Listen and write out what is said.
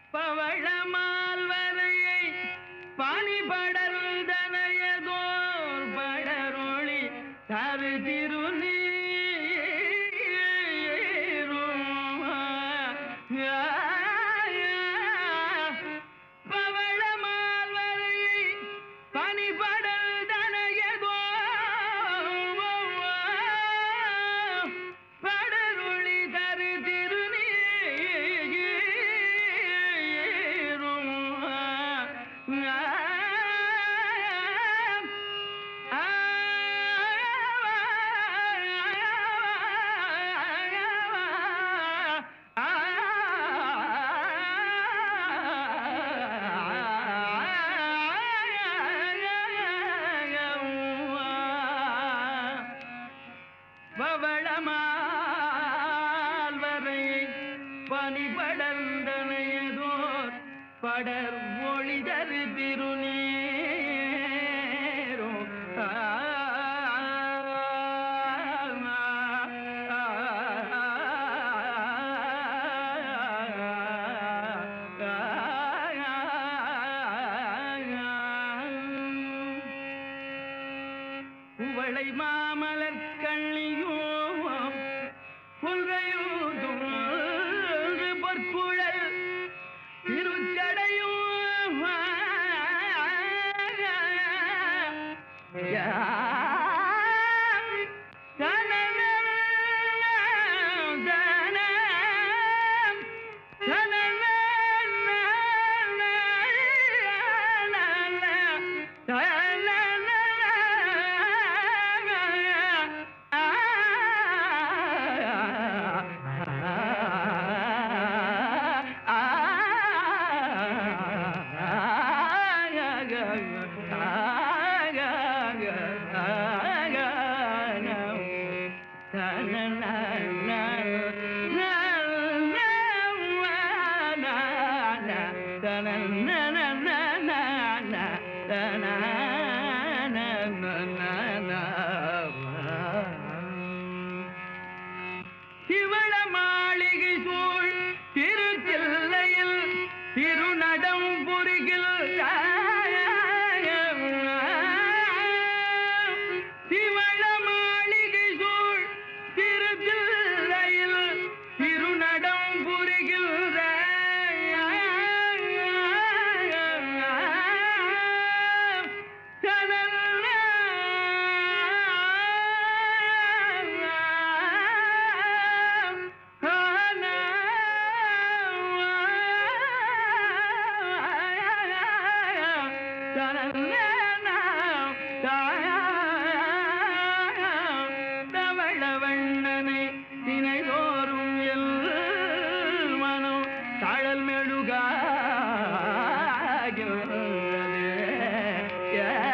பவழமால் வரையை பனிபடர்ந்தனையதோர் படரொளி தரு திருநீரும் பவழமால் வரையை பனிபடர்ந்தனையதோர் படரொளி தரு பவளமால் வரை பனிபடர்ந்தனையதோர் படர் ஒளிதரு திருநீரும் குவளை மாமலர் கண்ணியும் புல்கையூதும் பொற்குழல் திருச்சடையும் சிவள மாளிகை சூழ் திருச்சில்லையில் திருநடம் புரிகில் சிவள மாளிகை சூழ் திருச்சில்லையில் திருநடம் புரிகின்ற தவளவண்ணனை தினைதோறும் எல் மனம் தழல் மெழுகாகிறது